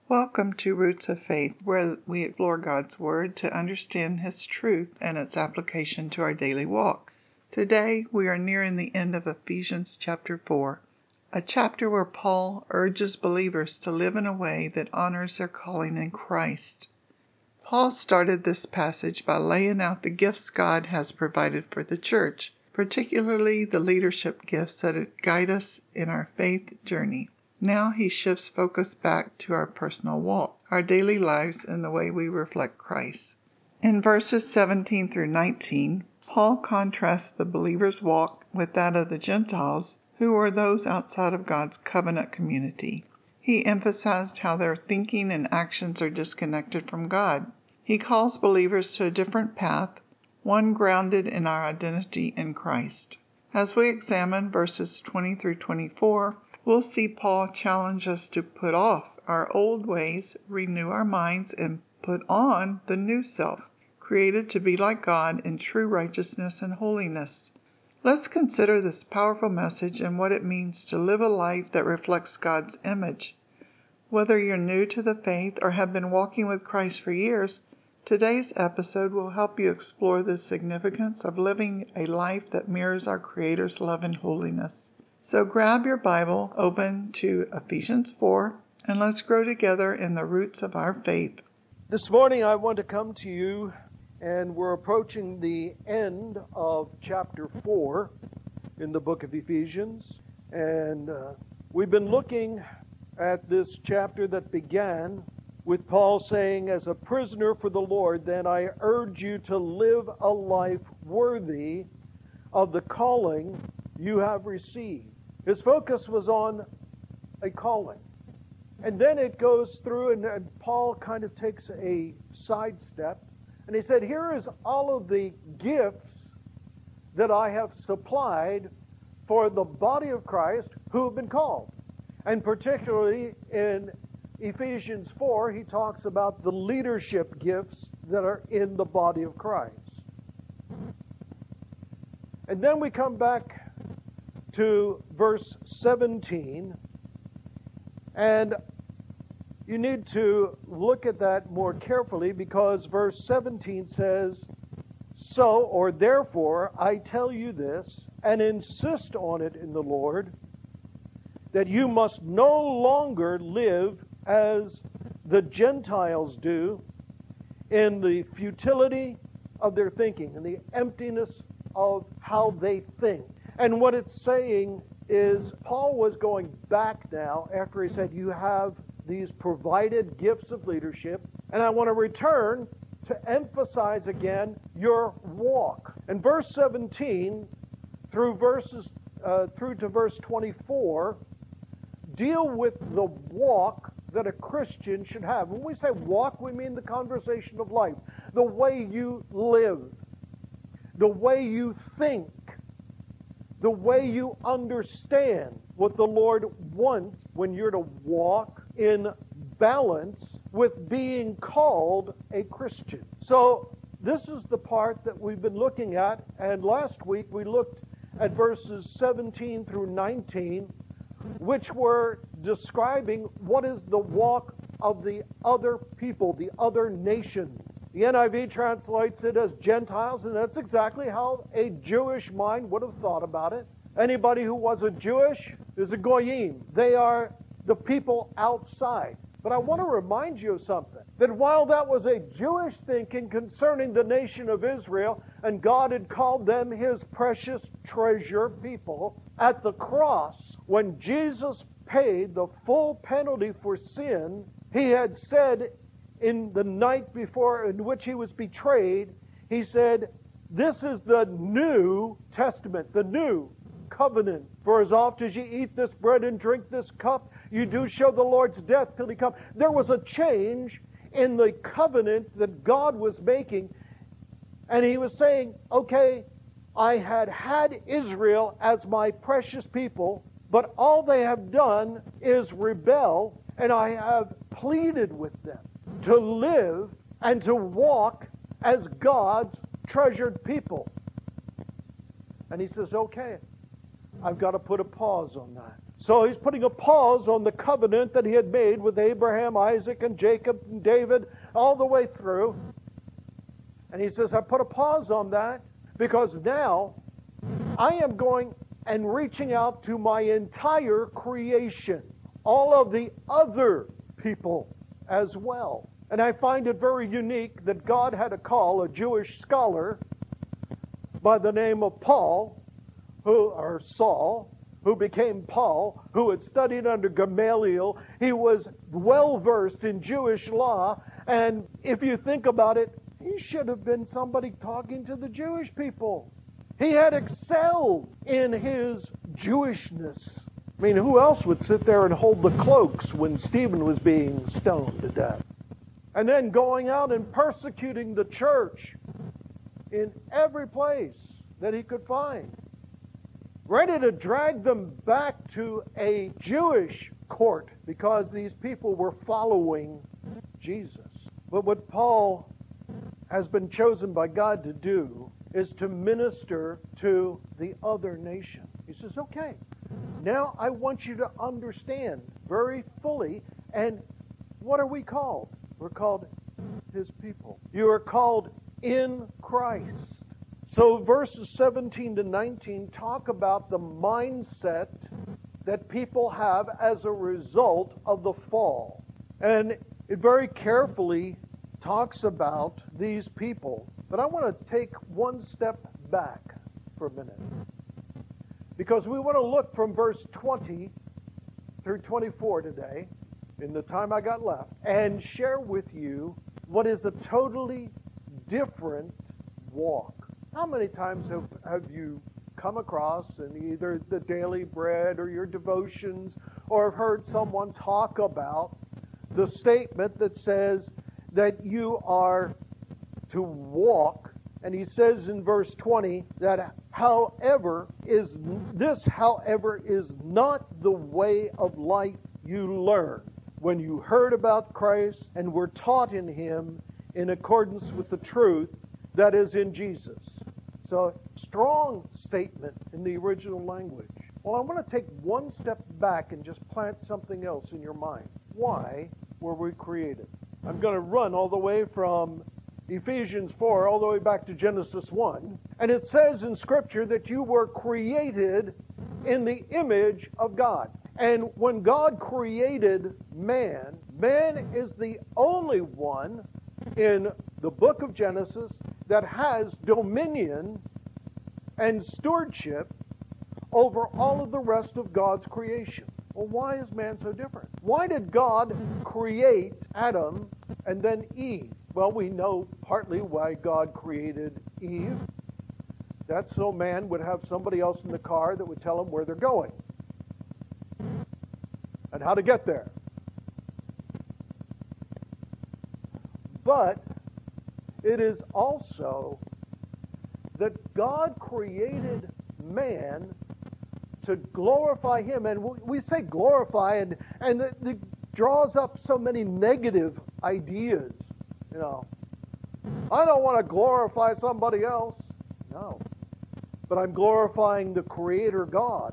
Welcome to Roots of Faith, where we explore God's Word to understand His truth and its application to our daily walk. Today, we are nearing the end of Ephesians chapter 4, a chapter where Paul urges believers to live in a way that honors their calling in Christ. Paul started this passage by laying out the gifts God has provided for the church, particularly the leadership gifts that guide us in our faith journey. Now he shifts focus back to our personal walk, our daily lives, and the way we reflect Christ. In verses 17 through 19, Paul contrasts the believer's walk with that of the Gentiles, who are those outside of God's covenant community. He emphasized how their thinking and actions are disconnected from God. He calls believers to a different path, one grounded in our identity in Christ. As we examine verses 20 through 24, we'll see Paul challenge us to put off our old ways, renew our minds, and put on the new self, created to be like God in true righteousness and holiness. Let's consider this powerful message and what it means to live a life that reflects God's image. Whether you're new to the faith or have been walking with Christ for years, today's episode will help you explore the significance of living a life that mirrors our Creator's love and holiness. So grab your Bible, open to Ephesians 4, and let's grow together in the roots of our faith. This morning I want to come to you, and we're approaching the end of chapter 4 in the book of Ephesians. And we've been looking at this chapter that began with Paul saying, as a prisoner for the Lord, then I urge you to live a life worthy of the calling you have received. His focus was on a calling. And then it goes through, and Paul kind of takes a sidestep, and he said, here is all of the gifts that I have supplied for the body of Christ who have been called. And particularly in Ephesians 4, he talks about the leadership gifts that are in the body of Christ. And then we come back to verse 17, and you need to look at that more carefully, because verse 17 says, so, or therefore, I tell you this, and insist on it in the Lord, that you must no longer live as the Gentiles do, in the futility of their thinking, and the emptiness of how they think. And what it's saying is, Paul was going back now after he said, you have these provided gifts of leadership, and I want to return to emphasize again your walk. And verse 17 through to verse 24 deal with the walk that a Christian should have. When we say walk, we mean the conversation of life, the way you live, the way you think, the way you understand what the Lord wants when you're to walk in balance with being called a Christian. So this is the part that we've been looking at, and last week we looked at verses 17 through 19, which were describing what is the walk of the other people, the other nations. The NIV translates it as Gentiles, and that's exactly how a Jewish mind would have thought about it. Anybody who wasn't Jewish is a Goyim. They are the people outside. But I want to remind you of something, that while that was a Jewish thinking concerning the nation of Israel, and God had called them His precious treasure people, at the cross, when Jesus paid the full penalty for sin, He had said in the night before in which He was betrayed, He said, this is the New Testament, the new covenant. For as oft as ye eat this bread and drink this cup, you do show the Lord's death till He come. There was a change in the covenant that God was making, and He was saying, okay, I had Israel as my precious people, but all they have done is rebel, and I have pleaded with them to live and to walk as God's treasured people. And He says, okay, I've got to put a pause on that. So he's putting a pause on the covenant that he had made with Abraham, Isaac, and Jacob, and David, all the way through. And he says, I put a pause on that because now I am going and reaching out to my entire creation, all of the other people as well. And I find it very unique that God had to call a Jewish scholar by the name of Saul, who became Paul, who had studied under Gamaliel. He was well versed in Jewish law, and if you think about it, he should have been somebody talking to the Jewish people. He had excelled in his Jewishness. I mean, who else would sit there and hold the cloaks when Stephen was being stoned to death? And then going out and persecuting the church in every place that he could find. Ready to drag them back to a Jewish court because these people were following Jesus. But what Paul has been chosen by God to do is to minister to the other nation. He says, okay, now I want you to understand very fully, and what are we called? We're called His people. You are called in Christ. So verses 17 to 19 talk about the mindset that people have as a result of the fall. And it very carefully talks about these people. But I want to take one step back for a minute. Because we want to look from verse 20 through 24 today, in the time I got left, and share with you what is a totally different walk. How many times have you come across in either the daily bread or your devotions, or have heard someone talk about the statement that says that you are to walk, and he says in verse 20 that however is not the way of life you learned when you heard about Christ and were taught in Him in accordance with the truth that is in Jesus. So, strong statement in the original language. Well, I want to take one step back and just plant something else in your mind. Why were we created? I'm going to run all the way from Ephesians 4 all the way back to Genesis 1. And it says in Scripture that you were created in the image of God. And when God created man, man is the only one in the book of Genesis that has dominion and stewardship over all of the rest of God's creation. Well, why is man so different? Why did God create Adam and then Eve? Well, we know partly why God created Eve. That's so man would have somebody else in the car that would tell him where they're going and how to get there. But it is also that God created man to glorify Him. And we say glorify, and it draws up so many negative ideas. You know, I don't want to glorify somebody else. No. But I'm glorifying the Creator God.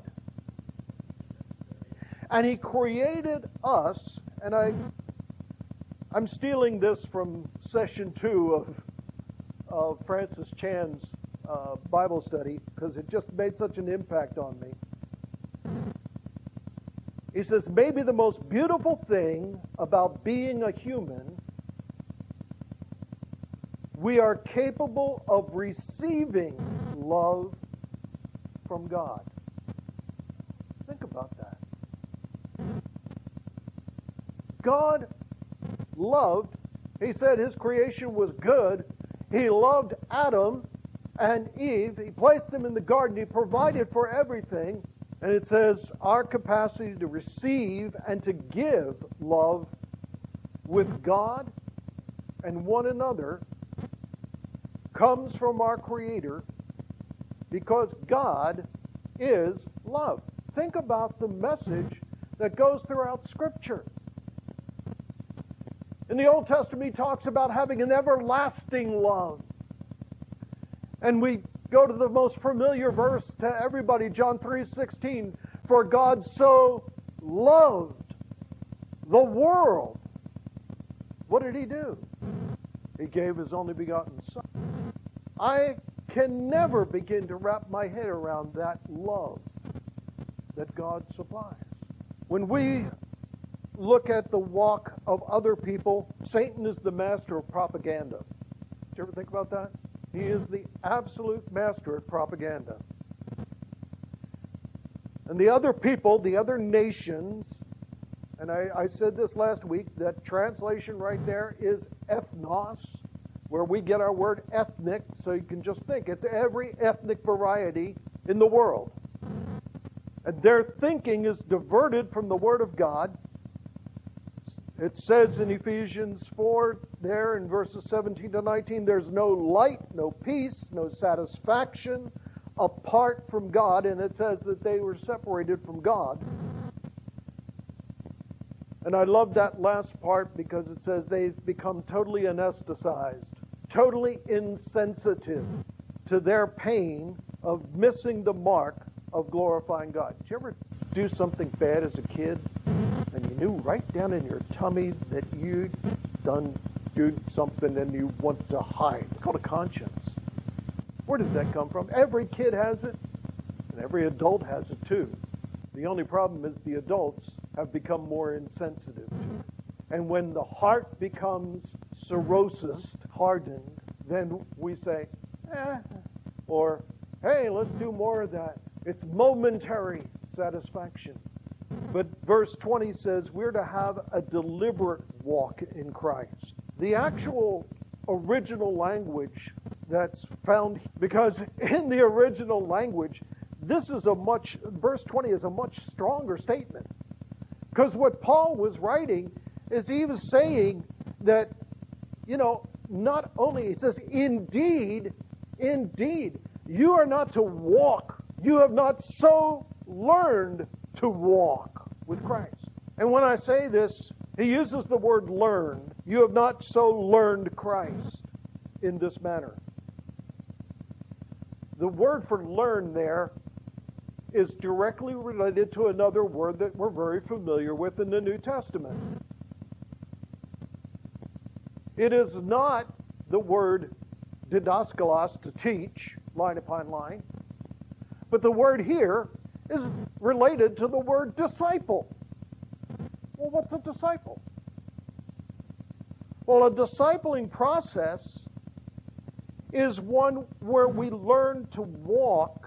And He created us, and I'm stealing this from session 2 of Francis Chan's Bible study because it just made such an impact on me. He says, maybe the most beautiful thing about being a human, we are capable of receiving love from God. Think about that. God loved, He said His creation was good. He loved Adam and Eve. He placed them in the garden. He provided for everything. And it says our capacity to receive and to give love with God and one another comes from our Creator because God is love. Think about the message that goes throughout Scripture. In the Old Testament, He talks about having an everlasting love. And we go to the most familiar verse to everybody, John 3:16. For God so loved the world. What did He do? He gave His only begotten Son. I can never begin to wrap my head around that love that God supplies. When we look at the walk of other people, Satan is the master of propaganda. Did you ever think about that? He is the absolute master at propaganda. And the other people, the other nations, and I said this last week, that translation right there is ethnos, where we get our word ethnic, so you can just think it's every ethnic variety in the world. And their thinking is diverted from the Word of God. It says in Ephesians 4, there in verses 17 to 19, there's no light, no peace, no satisfaction apart from God. And it says that they were separated from God. And I love that last part because it says they've become totally anesthetized, totally insensitive to their pain of missing the mark of glorifying God. Did you ever do something bad as a kid and you knew right down in your tummy that you'd done something and you want to hide? It's called a conscience. Where did that come from? Every kid has it, and every adult has it too. The only problem is the adults have become more insensitive to it. And when the heart becomes cirrhosis, hardened, then we say, or, hey, let's do more of that. It's momentary satisfaction. But verse 20 says we're to have a deliberate walk in Christ. The actual original language that's found, because in the original language, verse 20 is a much stronger statement. Because what Paul was writing is he was saying that, not only, he says, indeed, you are not to walk. You have not so learned to walk with Christ. And when I say this, he uses the word learned. You have not so learned Christ in this manner. The word for learn there is directly related to another word that we're very familiar with in the New Testament. It is not the word didaskalos, to teach, line upon line, but the word here is related to the word disciple. Well, what's a disciple? Well, a discipling process is one where we learn to walk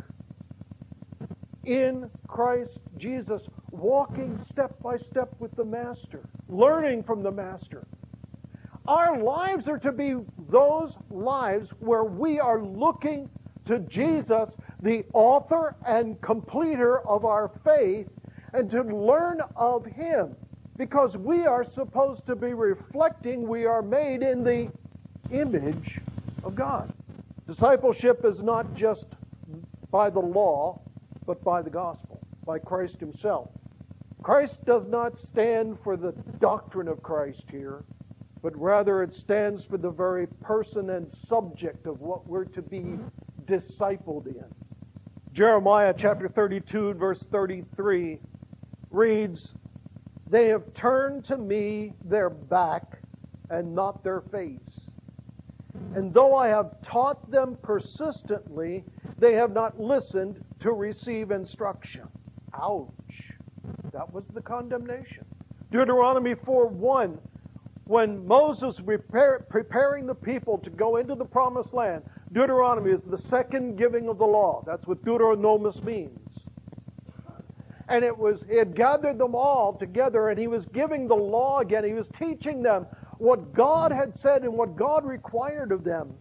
in Christ Jesus, walking step by step with the Master, learning from the Master. Our lives are to be those lives where we are looking to Jesus, the author and completer of our faith, and to learn of Him, because we are supposed to be reflecting we are made in the image of God. Discipleship is not just by the law, but by the gospel, by Christ Himself. Christ does not stand for the doctrine of Christ here, but rather it stands for the very person and subject of what we're to be discipled in. Jeremiah chapter 32, verse 33 reads, "They have turned to me their back and not their face. And though I have taught them persistently, they have not listened to receive instruction." Ouch. That was the condemnation. Deuteronomy 4:1, when Moses was preparing the people to go into the promised land, Deuteronomy is the second giving of the law. That's what Deuteronomos means. And he had gathered them all together, and he was giving the law again. He was teaching them what God had said and what God required of them.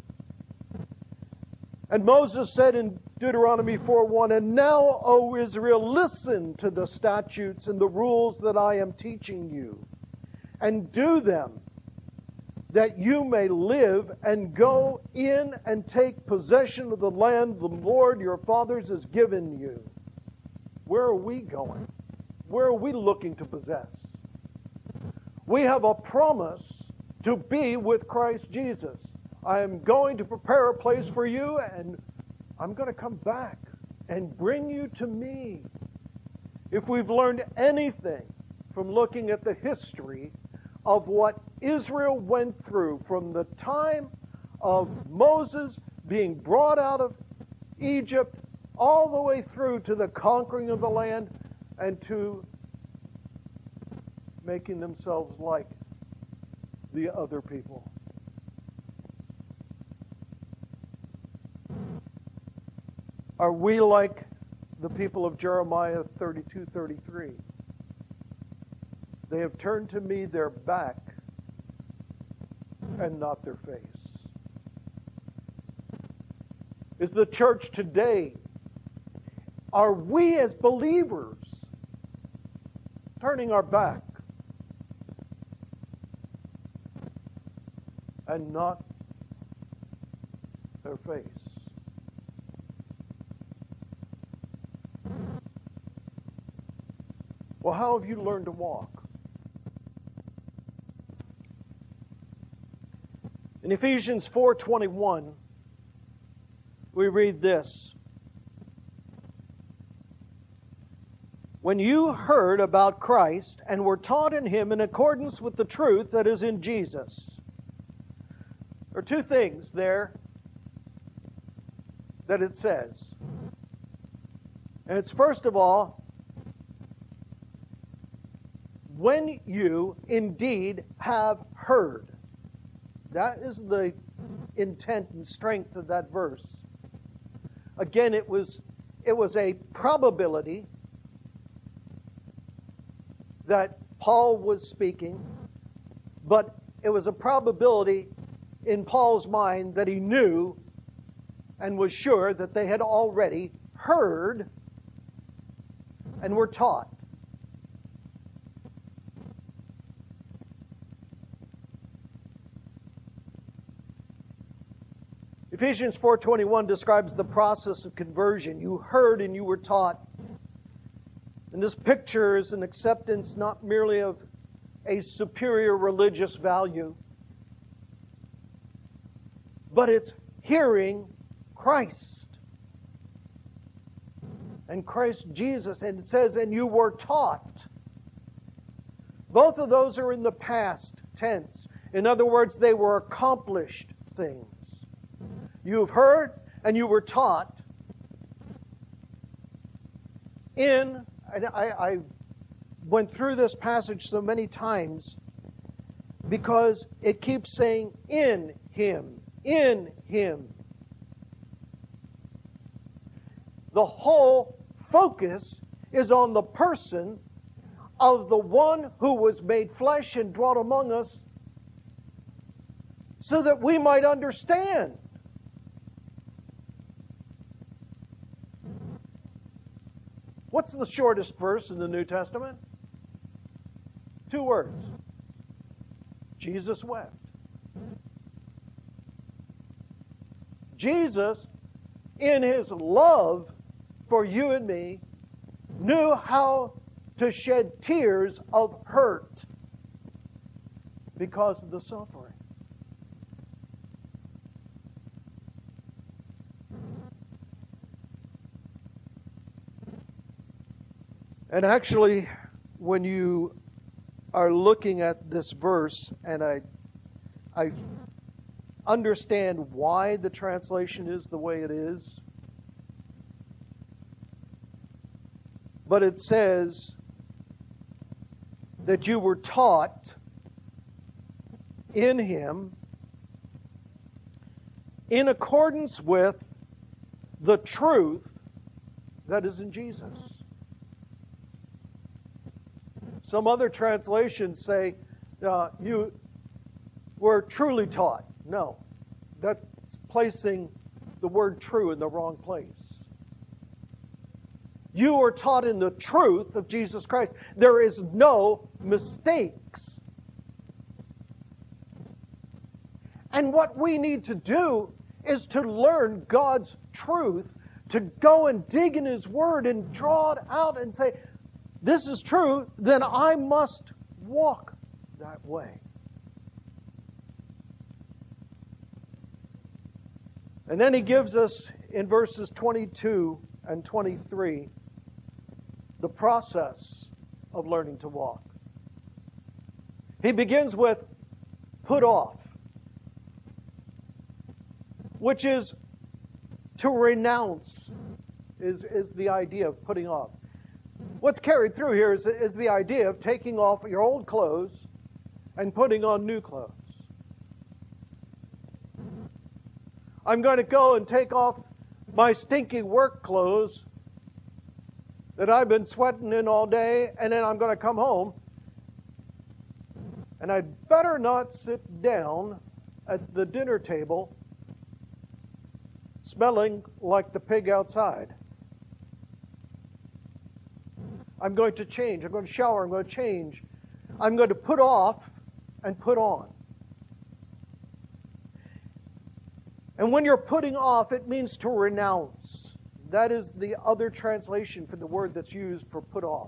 And Moses said in Deuteronomy 4:1, "And now, O Israel, listen to the statutes and the rules that I am teaching you, and do them, that you may live and go in and take possession of the land the Lord your fathers has given you." Where are we going? Where are we looking to possess? We have a promise to be with Christ Jesus. I am going to prepare a place for you, and I'm going to come back and bring you to me. if we've learned anything from looking at the history of what Israel went through from the time of Moses being brought out of Egypt all the way through to the conquering of the land and to making themselves like the other people. Are we like the people of Jeremiah 32:33? They have turned to me their back and not their face. Is the church today, are we as believers turning our back and not their face? Well, how have you learned to walk? In Ephesians 4:21, we read this. When you heard about Christ and were taught in Him in accordance with the truth that is in Jesus. There are two things there that it says. And it's first of all, when you indeed have heard. That is the intent and strength of that verse. Again, it was a probability that Paul was speaking, but it was a probability in Paul's mind that he knew and was sure that they had already heard and were taught. Ephesians 4:21 describes the process of conversion. You heard and you were taught. And this picture is an acceptance not merely of a superior religious value, but it's hearing Christ and Christ Jesus. And it says, and you were taught. Both of those are in the past tense. In other words, they were accomplished things. You have heard and you were taught and I went through this passage so many times because it keeps saying in Him, in Him. The whole focus is on the person of the one who was made flesh and dwelt among us so that we might understand. What's the shortest verse in the New Testament? 2 words. Jesus wept. Jesus, in His love for you and me, knew how to shed tears of hurt because of the suffering. And actually, when you are looking at this verse, and I understand why the translation is the way it is, but it says that you were taught in Him in accordance with the truth that is in Jesus. Some other translations say you were truly taught. No, that's placing the word true in the wrong place. You were taught in the truth of Jesus Christ. There is no mistakes. And what we need to do is to learn God's truth, to go and dig in His Word and draw it out and say, this is true, then I must walk that way. And then He gives us in verses 22 and 23 the process of learning to walk. He begins with put off, which is to renounce, is the idea of putting off. What's carried through here is the idea of taking off your old clothes and putting on new clothes. I'm going to go and take off my stinky work clothes that I've been sweating in all day, and then I'm going to come home, and I'd better not sit down at the dinner table smelling like the pig outside. I'm going to change. I'm going to shower. I'm going to change. I'm going to put off and put on. And when you're putting off, it means to renounce. That is the other translation for the word that's used for put off.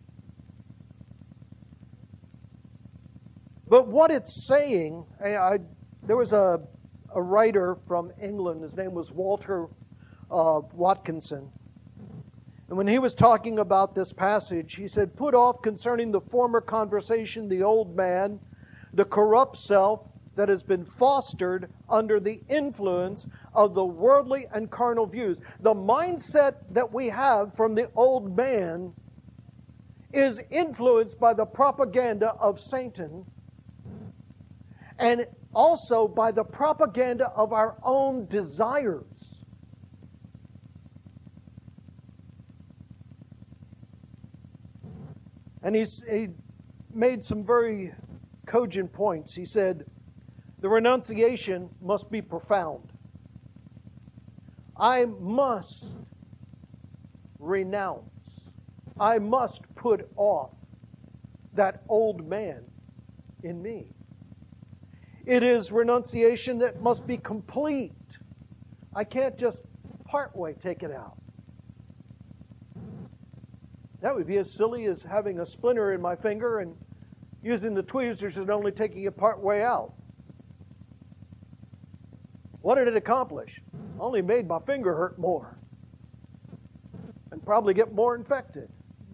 But what it's saying, there was a writer from England, his name was Walter Watkinson. And when he was talking about this passage, he said, put off concerning the former conversation the old man, the corrupt self that has been fostered under the influence of the worldly and carnal views. The mindset that we have from the old man is influenced by the propaganda of Satan and also by the propaganda of our own desires. And he made some very cogent points. He said, the renunciation must be profound. I must renounce. I must put off that old man in me. It is renunciation that must be complete. I can't just partway take it out. That would be as silly as having a splinter in my finger and using the tweezers and only taking it part way out. What did it accomplish? Only made my finger hurt more and probably get more infected.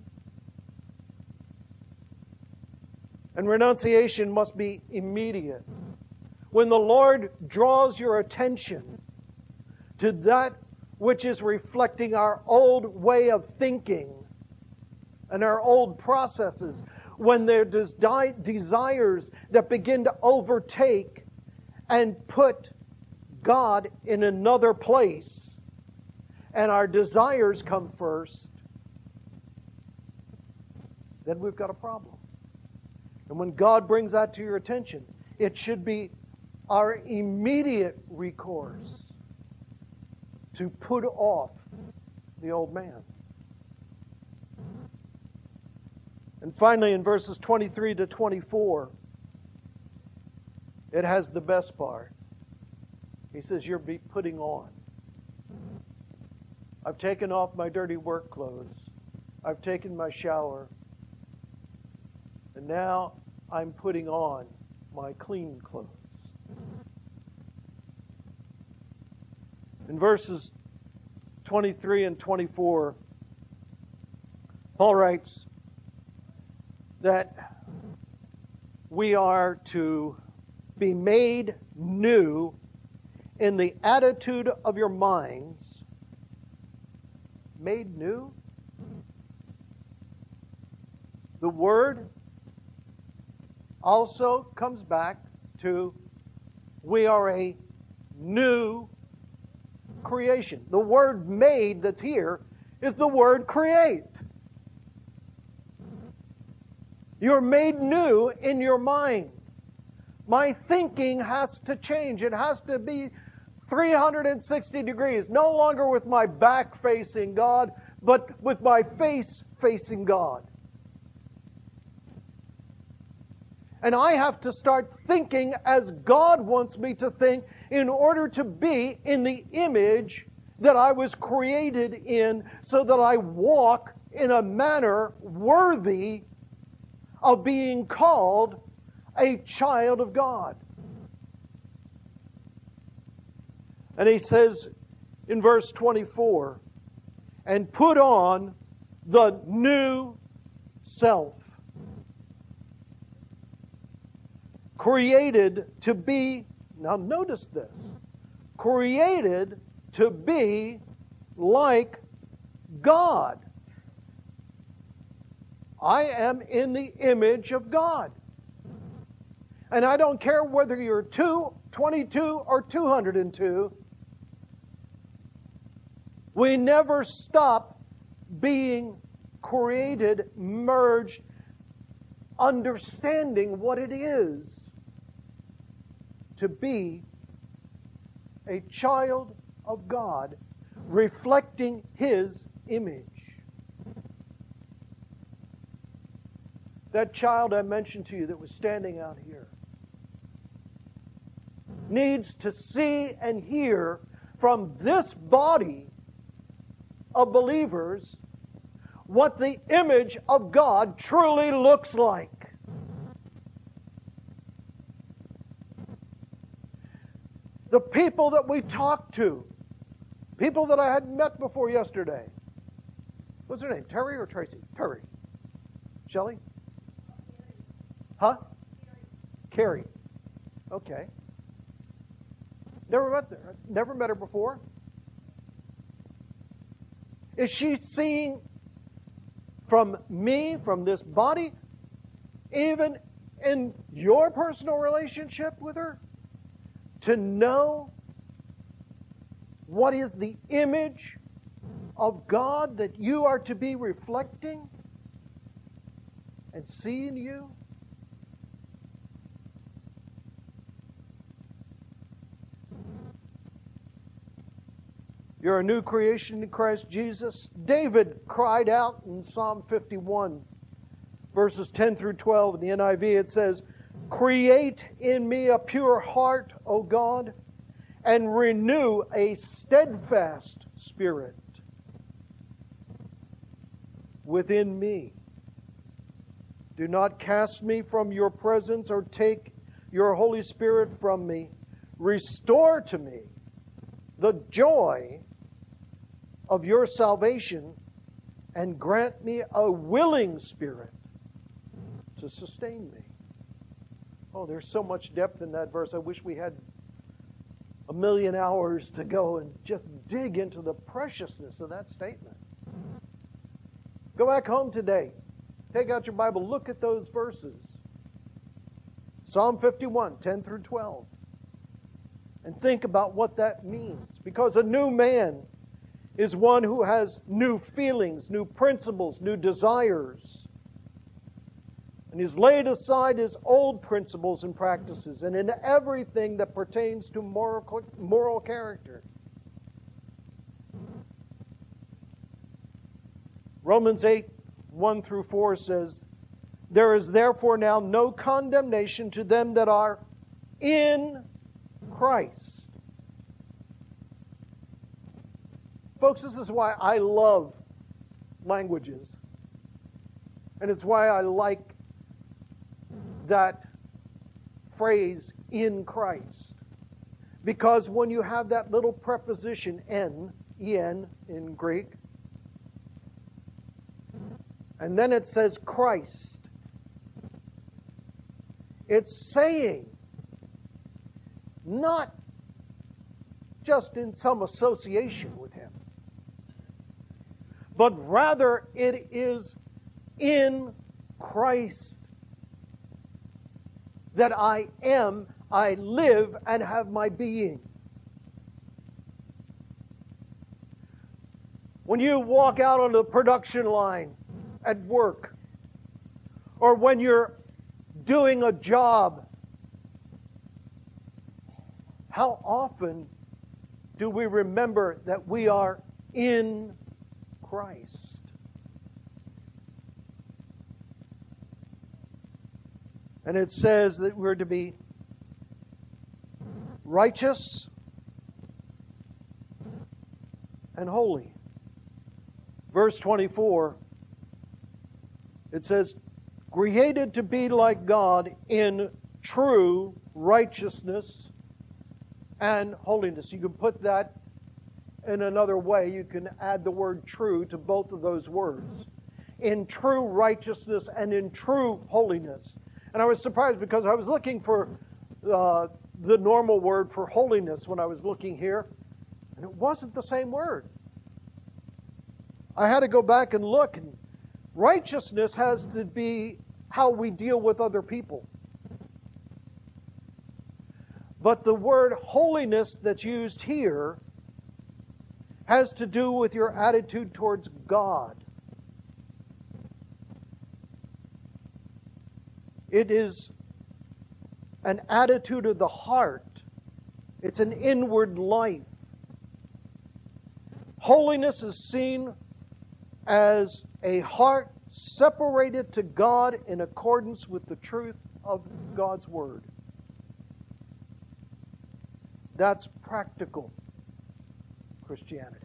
And renunciation must be immediate. When the Lord draws your attention to that which is reflecting our old way of thinking and our old processes, when there's desires that begin to overtake and put God in another place, and our desires come first, then we've got a problem. And when God brings that to your attention, it should be our immediate recourse to put off the old man. And finally, in verses 23 to 24, it has the best part. He says, you're putting on. I've taken off my dirty work clothes. I've taken my shower. And now I'm putting on my clean clothes. In verses 23 and 24, Paul writes that we are to be made new in the attitude of your minds. Made new? The word also comes back to we are a new creation. The word made that's here is the word create. You're made new in your mind. My thinking has to change. It has to be 360 degrees. No longer with my back facing God, but with my face facing God. And I have to start thinking as God wants me to think in order to be in the image that I was created in, so that I walk in a manner worthy of being called a child of God. And he says in verse 24, and put on the new self. Created to be, now notice this, created to be like God. I am in the image of God. And I don't care whether you're 22 or 202, we never stop being created, merged, understanding what it is to be a child of God, reflecting His image. That child I mentioned to you that was standing out here needs to see and hear from this body of believers what the image of God truly looks like. The people that we talked to, people that I hadn't met before yesterday. What's her name? Terry or Tracy? Terry. Shelley? Huh? Carrie. Okay. Never met her before. Is she seeing from me, from this body, even in your personal relationship with her, to know what is the image of God that you are to be reflecting and see in you? You're a new creation in Christ Jesus. David cried out in Psalm 51, verses 10 through 12. In the NIV it says, "Create in me a pure heart, O God, and renew a steadfast spirit within me. Do not cast me from your presence or take your Holy Spirit from me. Restore to me the joy of your salvation and grant me a willing spirit to sustain me." Oh, there's so much depth in that verse. I wish we had a million hours to go and just dig into the preciousness of that statement. Go back home today. Take out your Bible. Look at those verses. Psalm 51, 10 through 12. And think about what that means. Because a new man is one who has new feelings, new principles, new desires. And he's laid aside his old principles and practices, and in everything that pertains to moral character. Romans 8, 1 through 4 says, "There is therefore now no condemnation to them that are in Christ." Folks, this is why I love languages. And it's why I like that phrase, "in Christ." Because when you have that little preposition, en in Greek, and then it says Christ, it's saying, not just in some association with Him, but rather it is in Christ that I am, I live, and have my being. When you walk out on the production line at work, or when you're doing a job, how often do we remember that we are in Christ? And it says that we're to be righteous and holy. Verse 24, it says, "Created to be like God in true righteousness and holiness." You can put that in another way. You can add the word "true" to both of those words. in true righteousness and in true holiness. And I was surprised because I was looking for the normal word for holiness when I was looking here, and it wasn't the same word. I had to go back and look, and righteousness has to be how we deal with other people. But the word holiness that's used here has to do with your attitude towards God. It is an attitude of the heart. It's an inward life. Holiness is seen as a heart separated to God in accordance with the truth of God's Word. That's practical Christianity.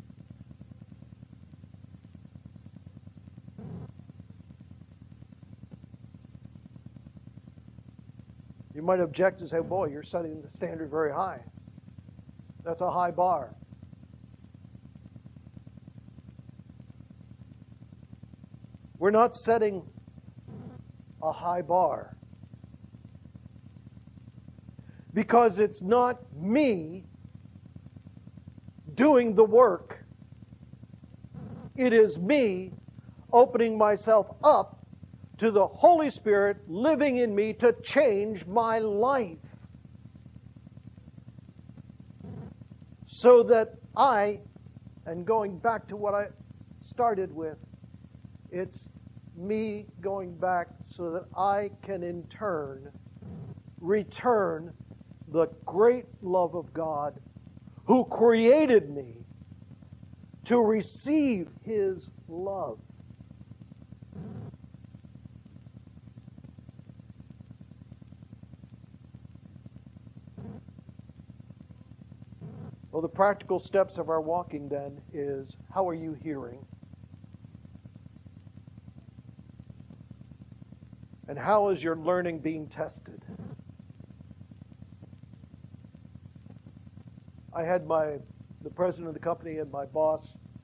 You might object and say, boy, you're setting the standard very high. That's a high bar. We're not setting a high bar. Because it's not me doing the work. It is me opening myself up to the Holy Spirit living in me to change my life. So that and going back to what I started with, it's me going back so that I can in turn return the great love of God who created me to receive His love. Well, the practical steps of our walking then is, how are you hearing? And how is your learning being tested? I had the president of the company and my boss,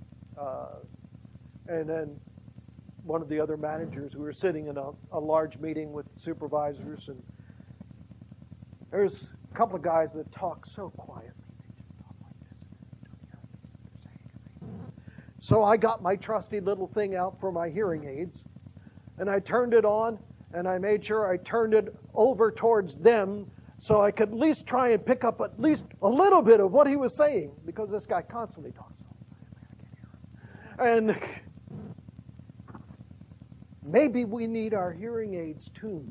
and then one of the other managers. We were sitting in a large meeting with supervisors, and there's a couple of guys that talk so quietly. They just talk like this, and don't hear what they're saying. So I got my trusty little thing out for my hearing aids, and I turned it on, and I made sure I turned it over towards them so I could at least try and pick up at least a little bit of what he was saying, because this guy constantly talks. And maybe we need our hearing aids tuned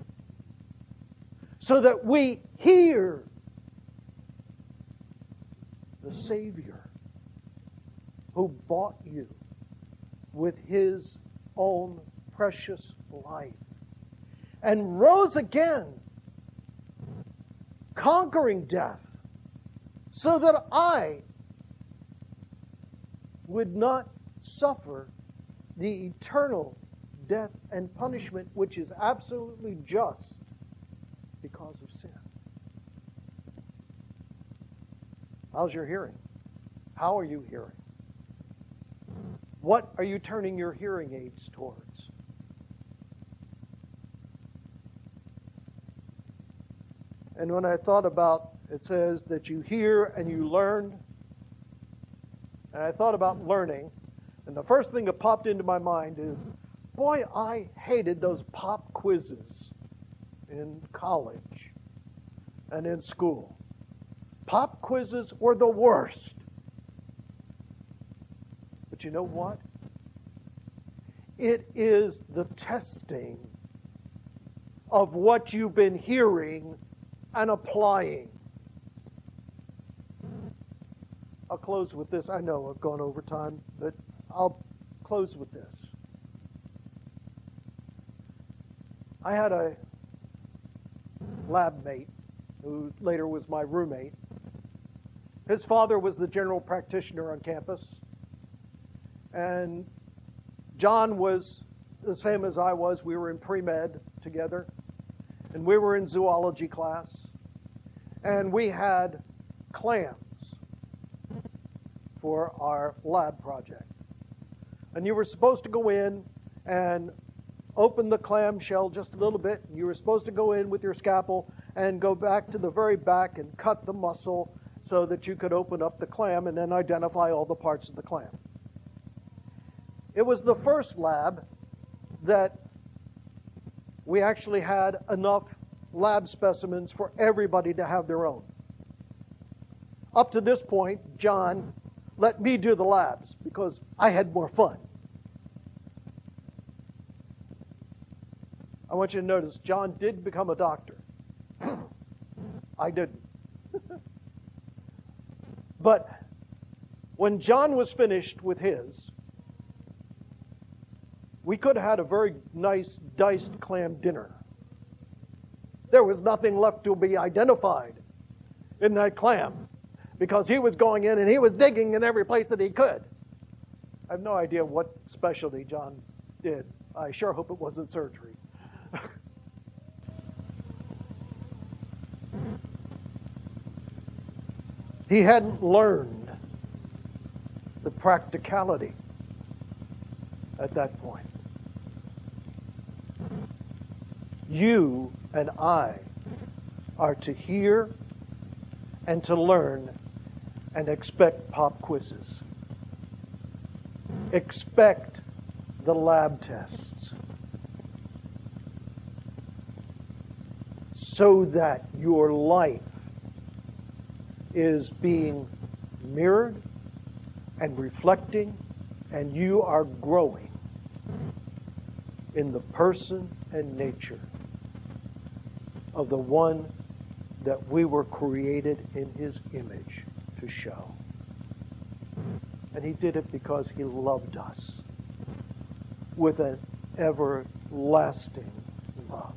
so that we hear the Savior who bought you with His own precious life and rose again, conquering death, so that I would not suffer the eternal death and punishment which is absolutely just because of sin. How's your hearing? How are you hearing? What are you turning your hearing aids towards? And when I thought about, it says that you hear and you learn, and I thought about learning, and the first thing that popped into my mind is, boy, I hated those pop quizzes in college and in school. Pop quizzes were the worst. But you know what? It is the testing of what you've been hearing and applying. I'll close with this. I know I've gone over time, but I'll close with this. I had a lab mate who later was my roommate. His father was the general practitioner on campus. And John was the same as I was. We were in pre-med together. And we were in zoology class. And we had clams for our lab project. And you were supposed to go in and open the clamshell just a little bit. You were supposed to go in with your scalpel and go back to the very back and cut the muscle so that you could open up the clam and then identify all the parts of the clam. It was the first lab that we actually had enough lab specimens for everybody to have their own. Up to this point, John let me do the labs because I had more fun. I want you to notice John did become a doctor. I didn't. But when John was finished with his, we could have had a very nice diced clam dinner. There was nothing left to be identified in that clam because he was going in and he was digging in every place that he could. I have no idea what specialty John did. I sure hope it wasn't surgery. He hadn't learned the practicality at that point. You and I are to hear and to learn and expect pop quizzes. Expect the lab tests so that your life is being mirrored and reflecting, and you are growing in the person and nature of the one that we were created in his image to show. And he did it because he loved us with an everlasting love.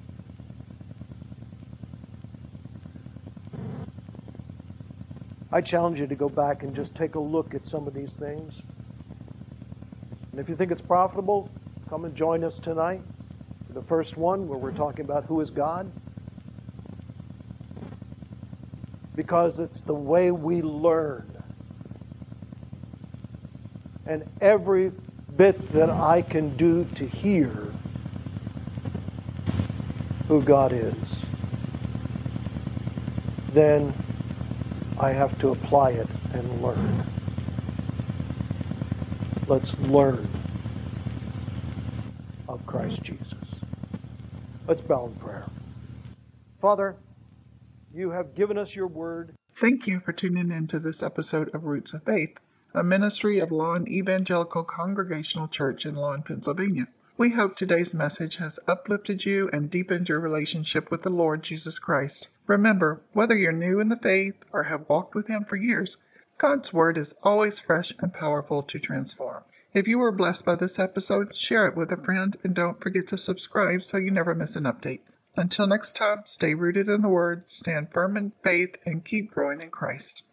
I challenge you to go back and just take a look at some of these things. And if you think it's profitable, come and join us tonight for the first one where we're talking about who is God. Because it's the way we learn. And every bit that I can do to hear who God is, then I have to apply it and learn. Let's learn of Christ Jesus. Let's bow in prayer. Father, you have given us your word. Thank you for tuning in to this episode of Roots of Faith, a ministry of Lawn Evangelical Congregational Church in Lawn, Pennsylvania. We hope today's message has uplifted you and deepened your relationship with the Lord Jesus Christ. Remember, whether you're new in the faith or have walked with Him for years, God's Word is always fresh and powerful to transform. If you were blessed by this episode, share it with a friend and don't forget to subscribe so you never miss an update. Until next time, stay rooted in the Word, stand firm in faith, and keep growing in Christ.